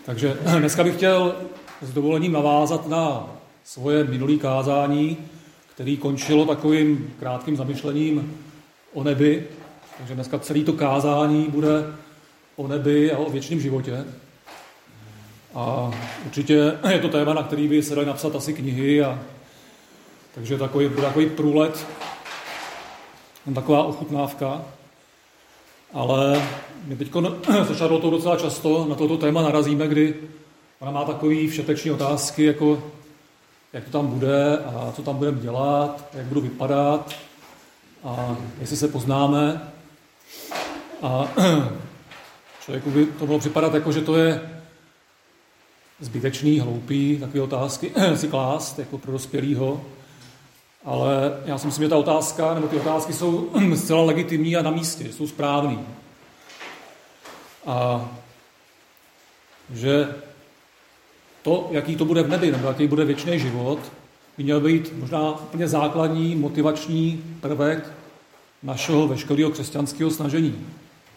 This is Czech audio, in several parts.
Takže dneska bych chtěl s dovolením navázat na svoje minulé kázání, který končilo takovým krátkým zamyšlením o nebi. Takže dneska celé to kázání bude o nebi a o věčném životě. A určitě je to téma, na který by se dali napsat asi knihy, takže bude takový průlet, taková ochutnávka. Ale my teď se Šarlotou docela často na toto téma narazíme, kdy ona má takový všeteční otázky, jako jak to tam bude a co tam budeme dělat, jak budu vypadat a jestli se poznáme. A člověku by to mohlo připadat jako, že to je zbytečný, hloupý, takové otázky si klást jako pro dospělýho. Ale já si myslím, že ta otázka, nebo ty otázky jsou zcela legitimní a na místě, jsou správný. A že to, jaký to bude v nebi, nebo jaký bude věčný život, by měl být možná úplně základní motivační prvek našeho veškerého křesťanského snažení.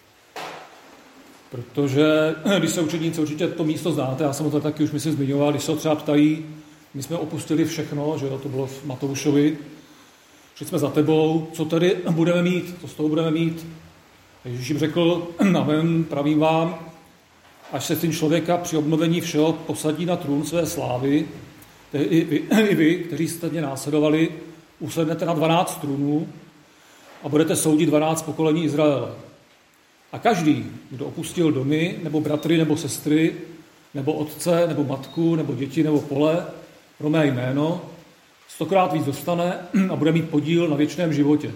Protože když se učedníci, určitě to místo znáte, já jsem o to taky už myslím zmiňoval, když se třeba ptají, my jsme opustili všechno, že to bylo v Matoušovi, šli jsme za tebou, co tedy budeme mít, co z toho budeme mít. Ježíš jim řekl, amen, pravím vám, až se syn člověka při obnovení všeho posadí na trůn své slávy, i vy, kteří jste mě následovali, usednete na 12 trůnů a budete soudit 12 pokolení Izraele. A každý, kdo opustil domy, nebo bratry, nebo sestry, nebo otce, nebo matku, nebo děti, nebo pole, pro mé jméno, 100krát víc dostane a bude mít podíl na věčném životě.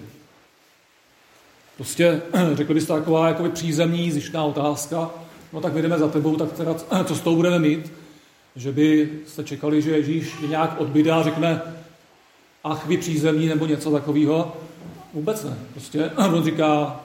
Prostě řekl byste taková jakoby přízemní, zištná otázka, no tak my jdeme za tebou, tak teda, co s tou budeme mít? Že byste čekali, že Ježíš je nějak odbyde a řekne, ach vy přízemní, nebo něco takového. Vůbec ne. Prostě on říká,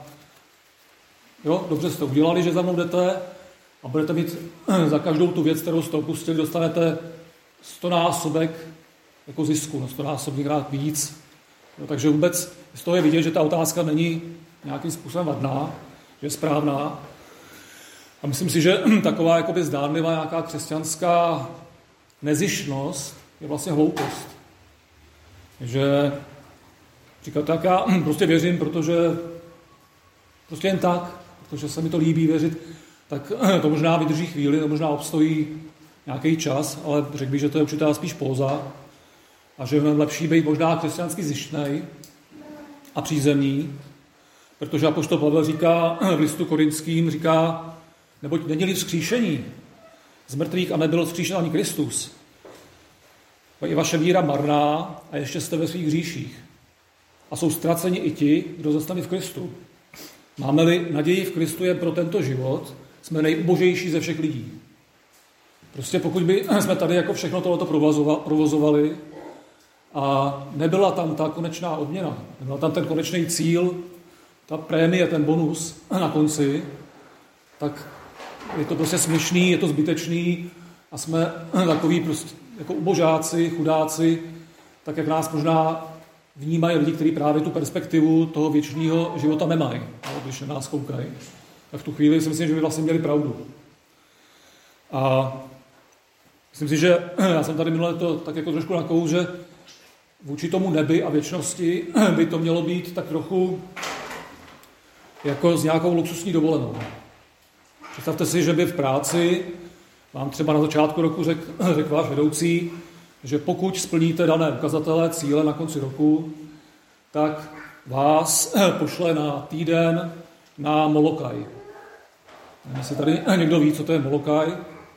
jo, dobře jste udělali, že za mnou jdete a budete mít za každou tu věc, kterou jste opustili, dostanete 100násobek jako zisku, 100násobněkrát víc. No, takže vůbec z toho je vidět, že ta otázka není nějakým způsobem vadná, že je správná. A myslím si, že taková jakoby zdánlivá nějaká křesťanská nezištnost je vlastně hloupost. Že říkat, tak já prostě věřím, protože prostě jen tak, protože se mi to líbí věřit, tak to možná vydrží chvíli, to možná obstojí nějaký čas, ale řekl bych, že to je určitá spíš póza a že je lepší být možná křesťansky zištnej a přízemní, protože apoštol Pavel říká v listu Korinským, říká, neboť není-li vzkříšení z mrtvých a nebyl vzkříšen ani Kristus, je vaše víra marná a ještě jste ve svých hříších. A jsou ztraceni i ti, kdo zůstali v Kristu. Máme-li naději v Kristu je pro tento život, jsme nejubožejší ze všech lidí. Prostě pokud by jsme tady jako všechno tohleto provozovali a nebyla tam ta konečná odměna, nebyla tam ten konečný cíl, ta prémie, ten bonus na konci, tak je to prostě směšný, je to zbytečný a jsme takový prostě jako ubožáci, chudáci, tak jak nás možná vnímají lidi, kteří právě tu perspektivu toho věčného života nemají, když na nás koukají. A v tu chvíli si myslím, že by vlastně měli pravdu. A myslím si, že já jsem tady minule to tak jako trošku nakoul, že vůči tomu nebi a věčnosti by to mělo být tak trochu jako s nějakou luxusní dovolenou. Představte si, že by v práci vám třeba na začátku roku řekl váš vedoucí, že pokud splníte dané ukazatele, cíle na konci roku, tak vás pošle na týden na Molokai. Nevím, jestli tady někdo ví, co to je Molokai.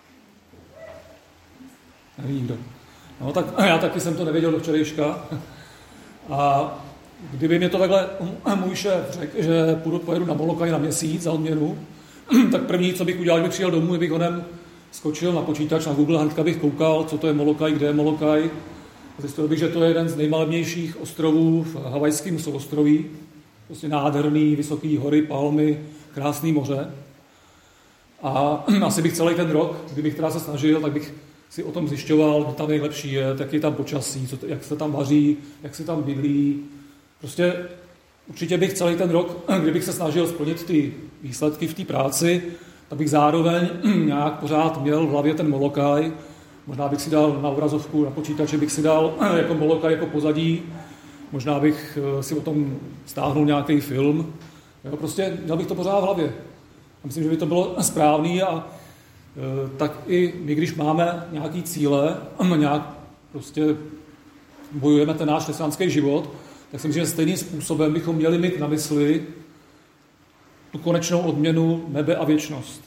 Neví nikdo. No tak já taky jsem to nevěděl do včerejška. A kdyby mě to takhle můj šéf řekl, že pojedu na Molokai na měsíc za odměnu, tak první, co bych udělal, kdybych přijel domů, bych honem skočil na počítač, na Google, hnedka bych koukal, co to je Molokai, kde je Molokai. Zjistil bych, že to je jeden z nejmalebnějších ostrovů v Havajském souostroví. Prostě nádherný, vysoký hory, palmy, krásný moře. A asi bych celý ten rok, kdybych teda se snažil, tak bych si o tom zjišťoval, kdo tam nejlepší je, jak je tam počasí, jak se tam vaří, jak se tam bydlí. Prostě určitě bych celý ten rok, kdybych se snažil splnit ty výsledky v té práci, tak bych zároveň nějak pořád měl v hlavě ten Molokai. Možná bych si dal na obrazovku, na počítači bych si dal jako Molokai jako pozadí. Možná bych si o tom stáhnul nějaký film. Jo, prostě měl bych to pořád v hlavě. A myslím, že by to bylo správný a tak i my, když máme nějaký cíle, nějak prostě bojujeme ten náš křesťanský život, tak si myslím, že stejným způsobem bychom měli mít na mysli tu konečnou odměnu nebe a věčnost.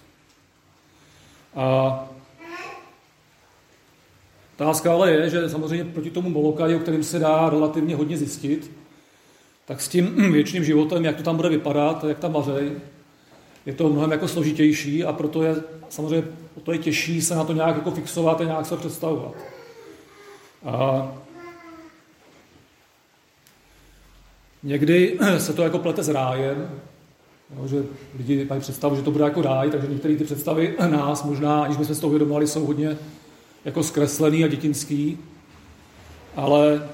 A otázka ale je, že samozřejmě proti tomu Molokai, o kterém se dá relativně hodně zjistit, tak s tím věčným životem, jak to tam bude vypadat, jak tam vařej, je to mnohem jako složitější a proto je samozřejmě proto je těžší se na to nějak jako fixovat a nějak se představovat. A někdy se to jako plete s rájem, jo, že lidi mají představu, že to bude jako ráj, takže některé ty představy nás možná, aniž bychom si to uvědomovali, jsou hodně jako zkreslený a dětinský, ale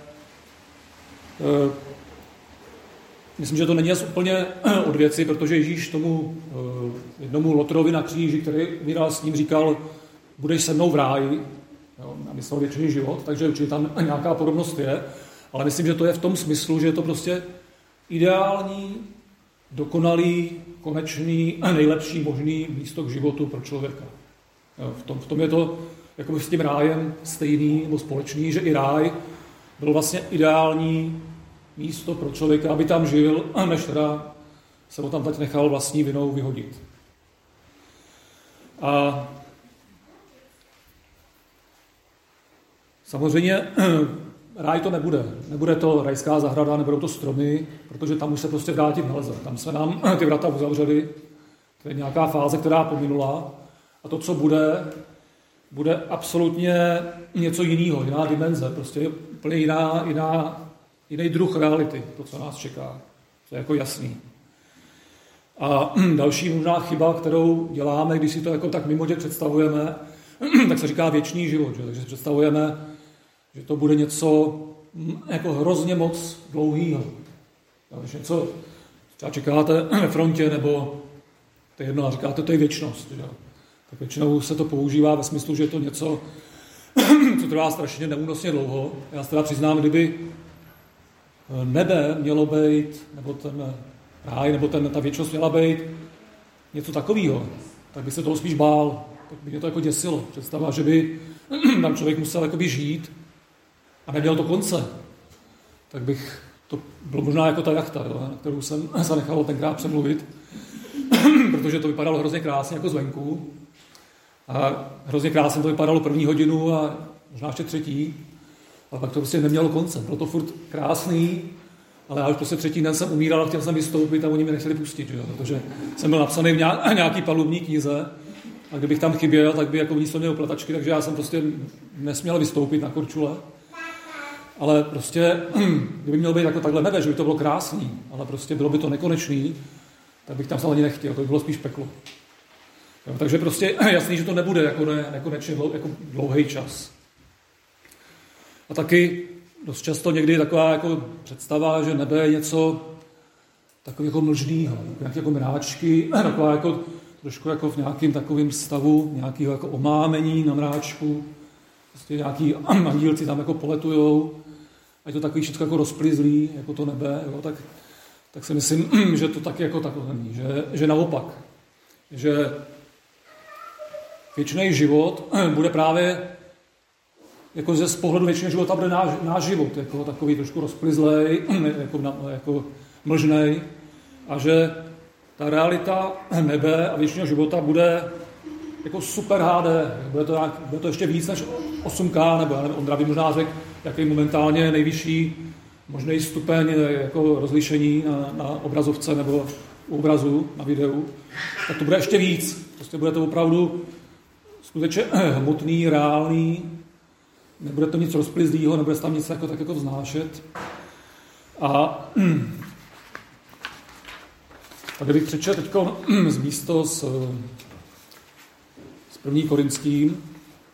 myslím, že to není úplně od věci, protože Ježíš tomu jednomu Lotrovi na kříži, který umíral s ním, říkal, budeš se mnou v ráji, jo, a myslel věčný život, takže určitě tam nějaká podobnost je, ale myslím, že to je v tom smyslu, že je to prostě ideální, dokonalý, konečný a nejlepší možný místo k životu pro člověka. Jo, v tom je to jako s tím rájem stejný nebo společný, že i ráj byl vlastně ideální místo pro člověka, aby tam žil, než teda se ho tam teď nechal vlastní vinou vyhodit. A samozřejmě ráj to nebude. Nebude to rajská zahrada, nebudou to stromy, protože tam už se prostě vrátit nelze. Tam se nám ty vrata uzavřely, to je nějaká fáze, která pominula. A to, co bude absolutně něco jiného, jiná dimenze, prostě úplně jiný druh reality, to, co nás čeká. To je jako jasný. A další možná chyba, kterou děláme, když si to jako tak mimoděk představujeme, tak se říká věčný život. Že? Takže si představujeme, že to bude něco jako hrozně moc dlouhýho. Když něco třeba čekáte ve frontě, nebo to je jedno, a říkáte, to je věčnost. Že? Tak většinou se to používá ve smyslu, že je to něco, co trvá strašně neúnosně dlouho. Já se teda přiznám, kdyby nebe mělo být, nebo ten ráj, nebo ta věčnost měla být něco takového, tak by se toho spíš bál, tak by mě to jako děsilo. Představa, že by tam člověk musel jakoby žít a neměl to konce, tak bych, to bylo možná jako ta jachta, jo, na kterou jsem se nechal tenkrát přemluvit, protože to vypadalo hrozně krásně jako zvenku a hrozně krásně to vypadalo první hodinu a možná ještě třetí, ale pak to prostě nemělo konce. Bylo to furt krásný, ale já už prostě třetí den jsem umíral a chtěl jsem vystoupit a oni mě nechtěli pustit, jo? Protože jsem byl napsaný v nějaký palubní knize a kdybych tam chyběl, tak by jako vníslo mě pletačky, takže já jsem prostě nesměl vystoupit na Korčule. Ale prostě, kdyby mělo být jako takhle nebe, že by to bylo krásný, ale prostě bylo by to nekonečný, tak bych tam se ani nechtěl, to by bylo spíš peklo. Jo? Takže prostě jasný, že to nebude jako nekonečně jako dlouhý čas. A taky dost často někdy taková jako představa, že nebe je něco takového jako mlžného, nějaké jako mráčky, taková jako trošku jako v nějakém takovém stavu nějakého jako omámení na mráčku, prostě nějaký andílci tam jako poletujou, a je to takový všechno jako rozplizlý, jako to nebe, jo, tak si myslím, že to taky jako takové není, že naopak, že věčný život bude právě jako z pohledu většiného života bude náš život, jako takový trošku rozplizlej, jako mlžnej, a že ta realita nebe a většiného života bude jako super HD, bude to ještě víc než 8K, nebo já nevím, Ondra by možná řekl, jaký momentálně nejvyšší možný stupeň jako rozlišení na obrazovce nebo u obrazu, na videu, tak to bude ještě víc. Prostě bude to opravdu skutečně hmotný, reálný, nebude to nic rozplizlýho, nebude tam nic tak jako vznášet. A tady bych přečetl teď z místo s 1. Korinským.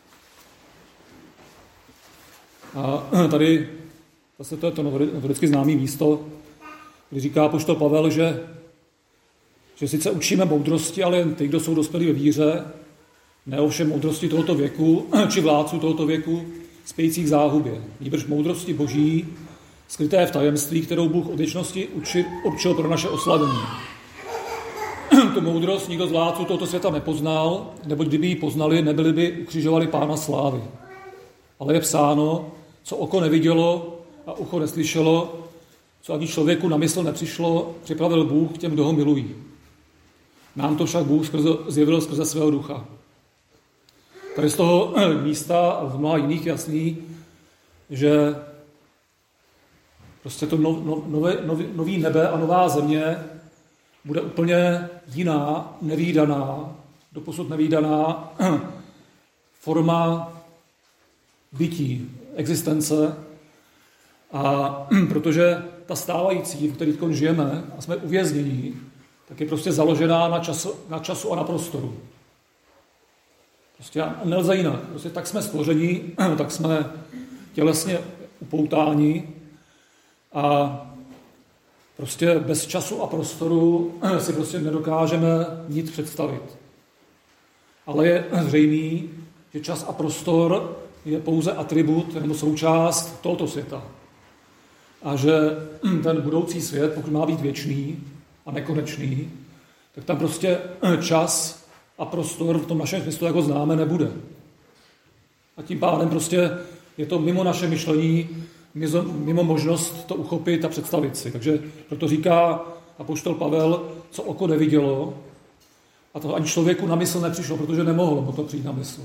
A tady zase to je to notoricky známé místo, kdy říká apoštol Pavel, že že sice učíme moudrosti, ale jen ty, kdo jsou dospělí ve víře, ne ovšem moudrosti tohoto věku, či vládců tohoto věku, spějících k záhubě. Nýbrž moudrosti Boží, skryté v tajemství, kterou Bůh od věčnosti určil pro naše oslavení. Tu moudrost nikdo z vládců tohoto světa nepoznal, neboť kdyby ji poznali, nebyli by ukřižovali Pána slávy. Ale je psáno, co oko nevidělo a ucho neslyšelo, co ani člověku na mysl nepřišlo, připravil Bůh těm, kdo ho milují. Nám to však Bůh zjevil skrze svého ducha. Tady z toho místa a z mnoha jiných jasný, že prostě to nový nebe a nová země bude úplně jiná, nevídaná, doposud nevídaná forma bytí, existence. A protože ta stávající, v které teď žijeme a jsme uvěznění, tak je prostě založená na času a na prostoru. Prostě nelze jinak. Prostě tak jsme stvoření, tak jsme tělesně upoutáni a prostě bez času a prostoru si prostě nedokážeme nic představit. Ale je zřejmý, že čas a prostor je pouze atribut nebo součást tohoto světa. A že ten budoucí svět, pokud má být věčný a nekonečný, tak tam prostě čas a prostor v tom našem smyslu, jako známe, nebude. A tím pádem prostě je to mimo naše myšlení, mimo možnost to uchopit a představit si. Takže proto říká apoštol Pavel, co oko nevidělo, a to ani člověku na mysl nepřišlo, protože nemohlo mu to přijít na mysl.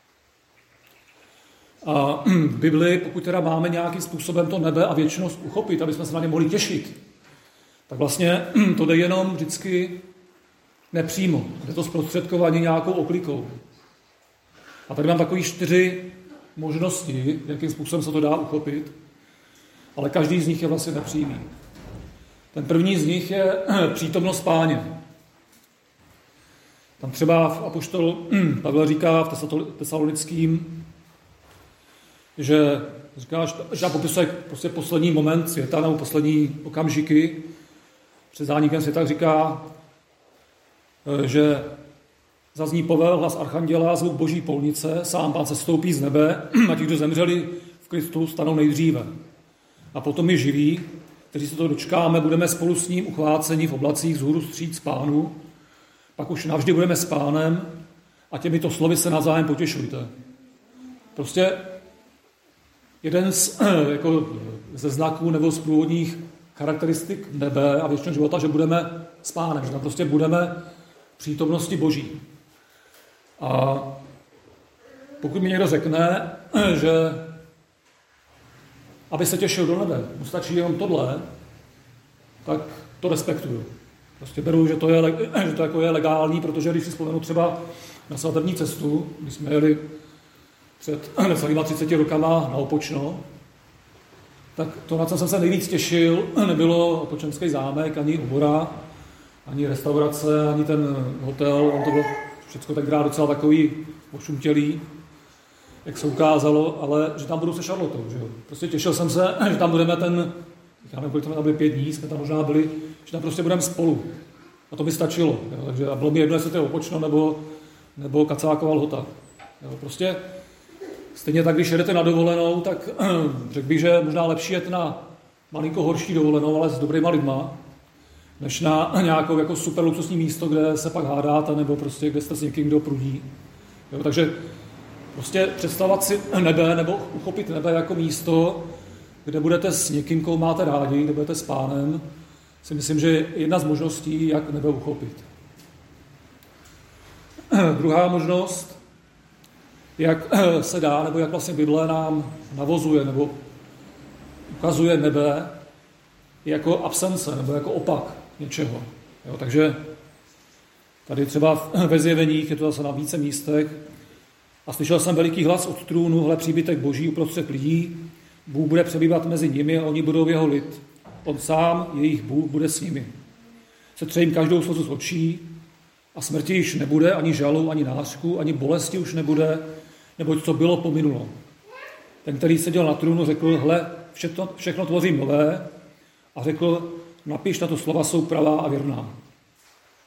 A v Bibli, pokud teda máme nějakým způsobem to nebe a věčnost uchopit, aby jsme se na ně mohli těšit, tak vlastně to jde jenom vždycky nepřímo. Jde to zprostředkovaně nějakou oklikou. A tady mám takový 4 možnosti, jakým způsobem se to dá uchopit, ale každý z nich je vlastně nepřímý. Ten první z nich je přítomnost Páně. Tam třeba apoštol Pavel říká v Tesalonickým, že popisuje prostě poslední moment světa nebo poslední okamžiky před zánikem světa, říká, že zazní povel, hlas archanděla, zvuk boží polnice, sám Pán se stoupí z nebe a ti, kdo zemřeli v Kristu, stanou nejdříve. A potom my živí, kteří se to dočkáme, budeme spolu s ním uchváceni v oblacích vzhůru vstříc Pánu, pak už navždy budeme s Pánem a těmito slovy se navzájem potěšujte. Prostě jeden ze znaků nebo z průvodních charakteristik nebe a věčného života, že budeme s Pánem, že tam prostě budeme v přítomnosti Boží. A pokud mi někdo řekne, že aby se těšil do nebe, mu stačí jenom tohle, tak to respektuju. Prostě beru, že to je legální, protože když si vzpomenu třeba na svatební cestu, když jsme jeli před necelýma 30 rokama na Opočno, tak to, na co jsem se nejvíc těšil, nebylo Opočenský zámek, ani obora, ani restaurace, ani ten hotel, on to bylo všechno tenkrát docela takový ošuntělý, jak se ukázalo, ale že tam budu se Charlotou, že jo. Prostě těšil jsem se, že tam budeme já nevím, kolik tam byli 5 dní, jsme tam možná byli, že tam prostě budeme spolu. A to by stačilo. Jo. Takže a bylo mi jedno, jestli to je Opočno nebo Kacáková Lhota. Jo. Prostě stejně tak, když jedete na dovolenou, tak řekl bych, že možná lepší jet na malinko horší dovolenou, ale s dobrýma lidma, než na nějakou jako super luxusní místo, kde se pak hádáte, nebo prostě kde jste s někým, kdo prudí. Jo, takže prostě představovat si nebe, nebo uchopit nebe jako místo, kde budete s někým, koho máte rádi, kde budete s Pánem, si myslím, že je jedna z možností, jak nebe uchopit. Druhá možnost, jak se dá, nebo jak vlastně Bible nám navozuje, nebo ukazuje nebe jako absence, nebo jako opak něčeho. Jo, takže tady třeba ve Zjeveních, je to zase na více místech, a slyšel jsem veliký hlas od trůnu, hle příbytek Boží uprostřed lidí, Bůh bude přebývat mezi nimi a oni budou jeho lid. On sám, jejich Bůh, bude s nimi. Setře jim každou slzu z očí a smrti již nebude, ani žalu, ani nářku, ani bolesti už nebude, neboť co bylo, pominulo. Ten, který seděl na trůnu, řekl, hle, všechno tvořím nové, a řekl, napiš, tato slova jsou pravá a věrná.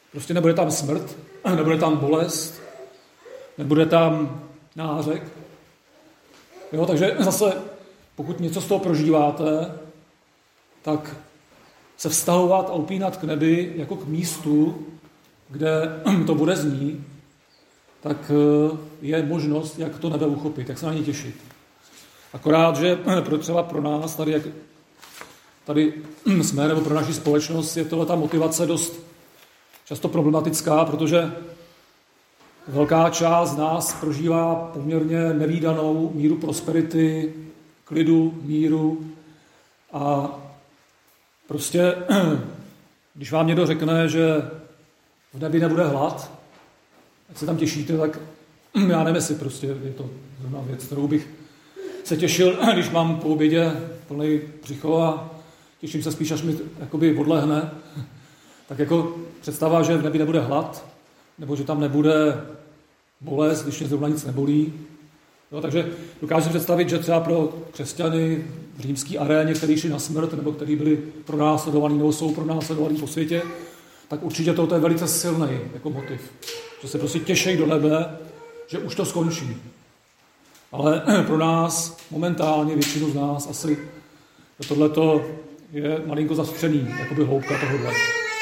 Prostě nebude tam smrt, nebude tam bolest, nebude tam nářek. Jo, takže zase, pokud něco z toho prožíváte, tak se vztahovat a upínat k nebi jako k místu, kde to bude znít, tak je možnost, jak to nebe uchopit, jak se na ně těšit. Akorát, že třeba pro nás, tady jsme, nebo pro naši společnost, je tohle ta motivace dost často problematická, protože velká část z nás prožívá poměrně nevídanou míru prosperity, klidu, míru a prostě, když vám někdo řekne, že v nebi nebude hlad, ať se tam těšíte, tak já nevím, jestli prostě je to zrovna věc, kterou bych se těšil, když mám po obědě plný břicho a těším se spíš, až mi jakoby odlehne. Tak jako představa, že v nebi nebude hlad, nebo že tam nebude bolest, když mě zrovna nic nebolí. No, takže dokážu představit, že třeba pro křesťany v římské aréně, kteří šli na smrt, nebo kteří byli pronásledovaní, nebo jsou pronásledovaní po světě, tak určitě to je velice silný jako motiv. Že se prostě těší do nebe, že už to skončí. Ale pro nás, momentálně většinu z nás, asi tohleto je malinko zastřený, jakoby hloubka tohohle.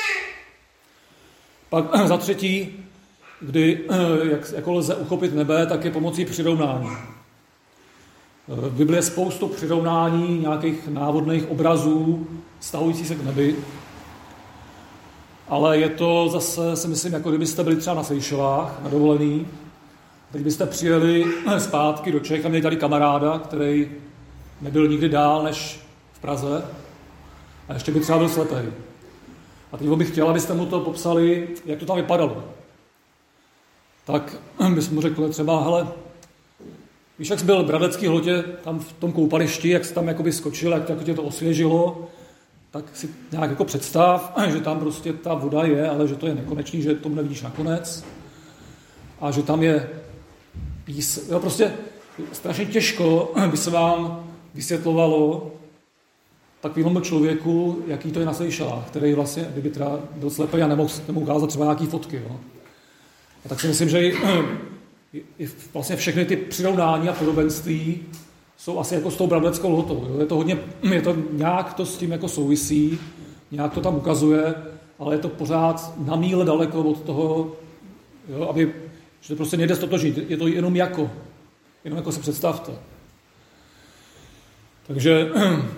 Pak za třetí, kdy jako lze uchopit nebe, tak je pomocí přirovnání. V Bibli je spoustu přirovnání, nějakých návodných obrazů, vztahující se k nebi. Ale je to zase, si myslím, jako kdybyste byli třeba na Seychelách, na dovolený. Teď byste přijeli zpátky do Čech a měli tady kamaráda, který nebyl nikdy dál než v Praze a ještě by třeba byl slepý. A teď bych chtěl, abyste mu to popsali, jak to tam vypadalo. Tak bychom mu řekli třeba, hele, víš, jak jsi byl v Bradecký Hlotě, tam v tom koupališti, jak jsi tam jakoby skočil, jak tě to osvěžilo, tak si nějak jako představ, že tam prostě ta voda je, ale že to je nekonečný, že tomu nevidíš nakonec a že tam je jo, prostě strašně těžko by se vám vysvětlovalo takovému člověku, jaký to je na Seychelách, který vlastně, kdyby teda byl slepý a nemohl ukázat třeba nějaký fotky. Jo. A tak si myslím, že i vlastně všechny ty přirovnání a podobenství jsou asi jako s tou Bradeckou Lhotou. Jo. Je to nějak to s tím jako souvisí, nějak to tam ukazuje, ale je to pořád na míle daleko od toho, jo, že to prostě nejde stotožnit. Je to jenom jako se představte. Takže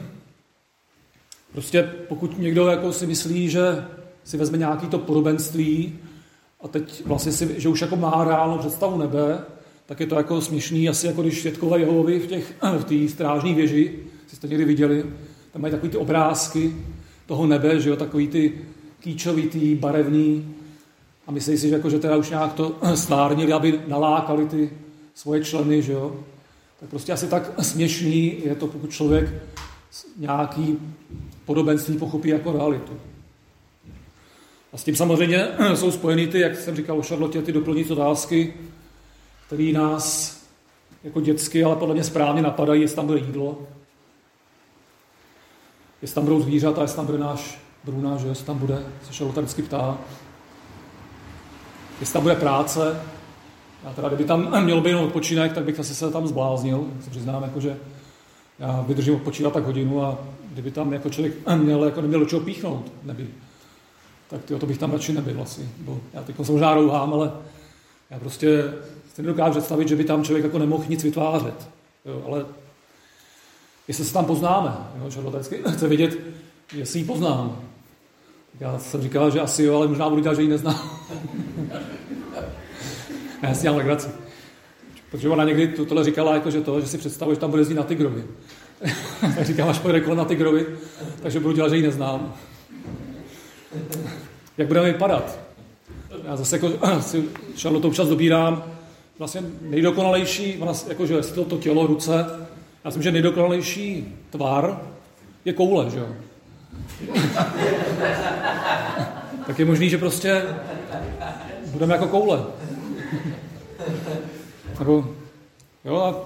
prostě pokud někdo jako si myslí, že si vezme nějaký to podobenství a teď vlastně že už jako má reálnou představu nebe, tak je to jako směšný, asi jako když svědkové Jehovovi v té strážní věži, si jste někdy viděli, tam mají takový ty obrázky toho nebe, že jo, takový ty kýčovitý, barevný, a myslí si, že teda už nějak to stvárnili, aby nalákali ty svoje členy, že jo. Tak prostě asi tak směšný je to, pokud člověk nějaký podobenství pochopí jako realitu. A s tím samozřejmě jsou spojeny ty, jak jsem říkal o Charlotte, ty doplňující otázky, které nás jako dětsky, ale podle mě správně napadají, jestli tam bude jídlo, jestli tam budou zvířata, jestli tam bude náš Bruna, že jestli tam bude, se Charlotte vždycky ptá, jestli tam bude práce. Já teda, kdyby tam měl být jenom odpočinek, tak bych asi se tam zbláznil. Se přiznám, jako, že já vydržím odpočívat tak hodinu a kdyby tam jako člověk neměl do čeho píchnout, tak to bych tam radši nebyl asi. Já teď se možná rouhám, ale já prostě si nedokážu představit, že by tam člověk jako nemohl nic vytvářet. Jo, ale jestli se tam poznáme, Charlotte chce vědět, jestli ji poznám. Já jsem říkal, že asi jo, ale možná budu dělat, že ji neznám. Já si dělám legraci. Protože ona někdy tohle říkala, jako, že si představuje, že tam bude jezdit na Tigrovi. Tak říkám, až pojede kolem na Tigrovi, takže budu dělat, že ji neznám. Jak budeme vypadat? Já zase jako si Charlotte občas dobírám vlastně nejdokonalejší, jakože jestli to tělo, ruce, já myslím, že nejdokonalejší tvar je koule, že jo? Tak je možný, že prostě budeme jako koule. Nebo, jo, a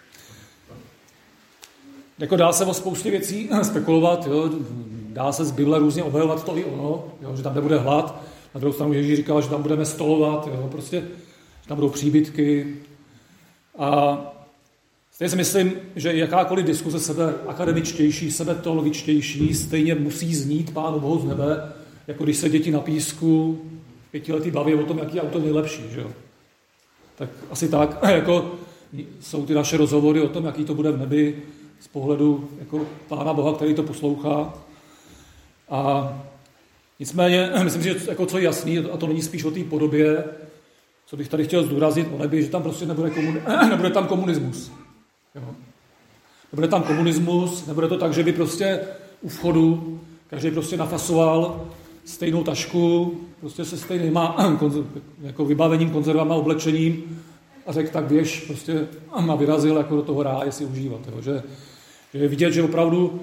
jako dá se o spoustě věcí spekulovat, jo, dá se z Bible různě obhajovat to i ono, jo, že tam nebude hlad, Na druhou stranu Ježíš říkal, že tam budeme stolovat, jo, prostě, že tam budou příbytky. A stejně si myslím, že jakákoliv diskuze sebe akademičtější, sebe teologičtější, stejně musí znít Pánu Bohu z nebe, jako když se děti na písku 5letý baví o tom, jaký auto je nejlepší. Že jo? Tak asi tak, jako jsou ty naše rozhovory o tom, jaký to bude v nebi z pohledu jako Pána Boha, který to poslouchá. A nicméně, myslím si, že jako co je jasný, a to není spíš o té podobě, co bych tady chtěl zdůraznit o nebi, že tam prostě nebude tam komunismus. Jo. Nebude tam komunismus, nebude to tak, že by prostě u vchodu každý prostě nafasoval stejnou tašku, prostě se stejnýma jako vybavením, konzervama, oblečením a řekl, tak běž prostě a vyrazil jako do toho ráje si užívat. Jo. Že je vidět, že opravdu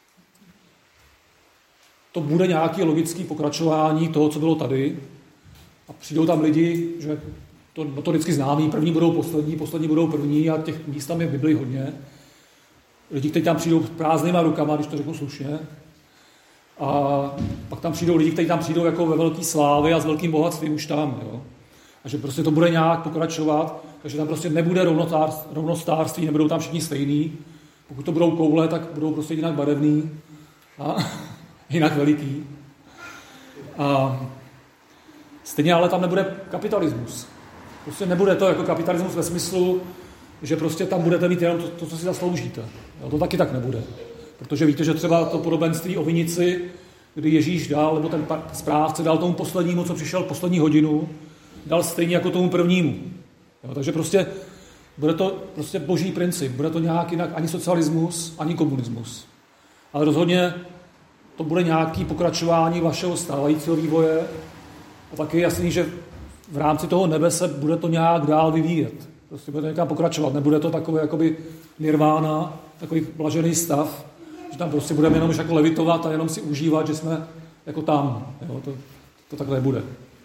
to bude nějaké logické pokračování toho, co bylo tady a přijdou tam lidi, že to notoricky známí, první budou poslední budou první a těch míst tam je v Biblii hodně. Lidi, kteří tam přijdou prázdnýma rukama, když to řeknu slušně. A pak tam přijdou lidi, kteří tam přijdou jako ve velké slávě a s velkým bohatstvím už tam. Jo. A že prostě to bude nějak pokračovat, takže tam prostě nebude rovnostářství, nebudou tam všichni stejný. Pokud to budou koule, tak budou prostě jinak barevný a jinak veliký. A stejně ale tam nebude kapitalismus. Prostě nebude to jako kapitalismus ve smyslu, že prostě tam budete mít jenom to co si zasloužíte. Jo, to taky tak nebude. Protože víte, že třeba to podobenství o vinici, kdy Ježíš dal, nebo ten správce dal tomu poslednímu, co přišel poslední hodinu, dal stejně jako tomu prvnímu. Jo, takže prostě bude to prostě boží princip. Bude to nějak jinak ani socialismus, ani komunismus. Ale rozhodně to bude nějaké pokračování vašeho stávajícího vývoje a taky je jasný, že v rámci toho nebe se bude to nějak dál vyvíjet. Prostě bude to někam pokračovat. Nebude to takové jakoby nirvána, takový blažený stav, že tam prostě budeme jenom jako levitovat a jenom si užívat, že jsme jako tam. Jo, to takhle bude.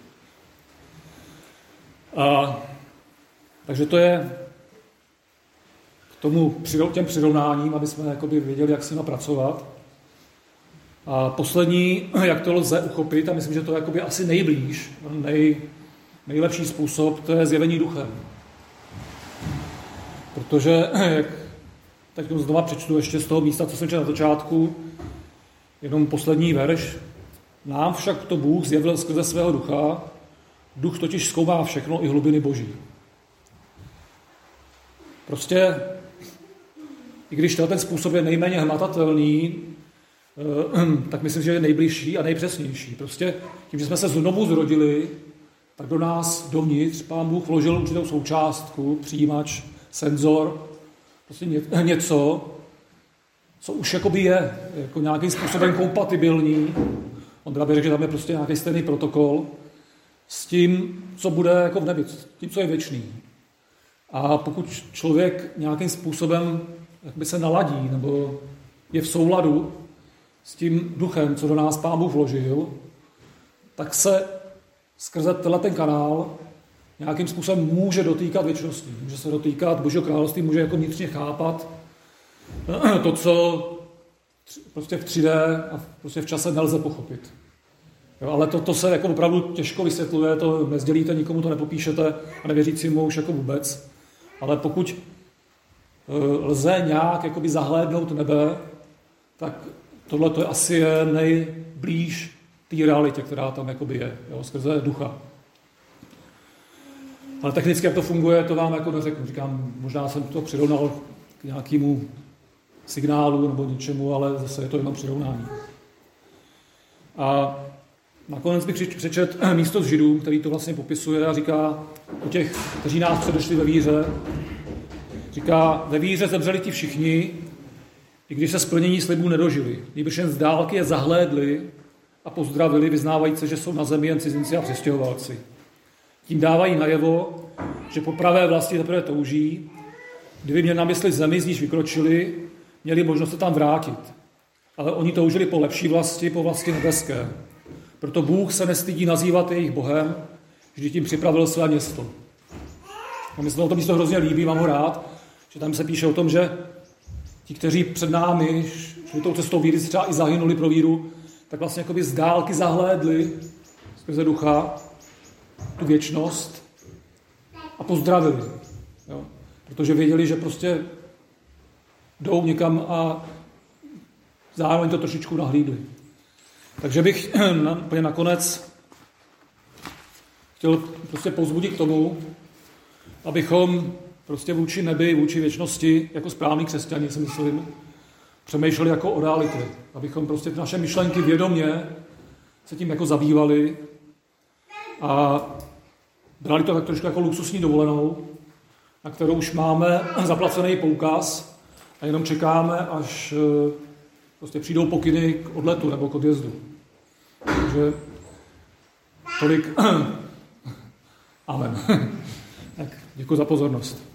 Takže to je k těm přirovnáním, aby jsme jakoby věděli, jak s nimi pracovat. A poslední, jak to lze uchopit, a myslím, že to je jakoby asi nejblíž, nejlepší způsob, to je zjevení duchem. Protože, jak teď znova přečtu ještě z toho místa, co jsem četl na začátku, jenom poslední verš. Nám však to Bůh zjevil skrze svého ducha, duch totiž zkoumá všechno i hlubiny boží. Prostě, i když ten způsob je nejméně hmatatelný, tak myslím, že je nejbližší a nejpřesnější. Prostě tím, že jsme se znovu zrodili, tak do nás dovnitř Pán Bůh vložil určitou součástku, přijímač, senzor, prostě něco, co už jakoby je jako nějakým způsobem kompatibilní. On by řekl, že tam je prostě nějaký stejný protokol s tím, co bude jako v nebi, s tím, co je věčný. A pokud člověk nějakým způsobem jakoby se naladí nebo je v souladu s tím duchem, co do nás Pán Bůh vložil, tak se skrze ten kanál nějakým způsobem může dotýkat věčnosti. Může se dotýkat Božího království, může jako vnitřně chápat to, co prostě v 3D a prostě v čase nelze pochopit. Jo, ale to se jako opravdu těžko vysvětluje, to nezdělíte, nikomu to nepopíšete a nevěřícímu už jako vůbec. Ale pokud lze nějak jakoby zahlédnout nebe, tak tohle to asi je nejblíž té realitě, která tam jakoby je, jo, skrze ducha. Ale technicky, jak to funguje, to vám jako neřeknu. Říkám, možná jsem to přirovnal k nějakému signálu nebo něčemu, ale zase je to jenom přirovnání. A nakonec bych přečet místo z Židům, který to vlastně popisuje a říká o těch, kteří nás předešli ve víře. Říká, ve víře zemřeli ti všichni, i když se splnění slibů nedožili. Nýbrž jen z dálky je zahlédli a pozdravili, vyznávajíce, že jsou na zemi jen cizinci a přistěhovalci. Tím dávají najevo, že po pravé vlasti teprve touží, kdyby měli na mysli zemi, z níž vykročili, měli možnost se tam vrátit. Ale oni toužili po lepší vlasti, po vlasti nebeské. Proto Bůh se nestydí nazývat jejich Bohem, vždyť jim připravil své město. A myslím, že to místo hrozně líbí, mám ho rád, že tam se píše o tom, že ti, kteří před námi šli tou cestou víry, třeba i zahynuli pro víru, tak vlastně jakoby z dálky zahlédli skrze ducha tu věčnost a pozdravili. Jo? Protože věděli, že prostě jdou někam a zároveň to trošičku nahlídli. Takže bych úplně nakonec chtěl prostě povzbudit k tomu, abychom prostě vůči nebi, vůči věčnosti, jako správný křesťani, si myslím, přemýšleli jako o realitě. Abychom prostě ty naše myšlenky vědomě se tím jako zabývali a brali to tak trošku jako luxusní dovolenou, na kterou už máme zaplacený poukaz a jenom čekáme, až prostě přijdou pokyny k odletu nebo k odjezdu. Takže tolik. Amen. Tak, děkuji za pozornost.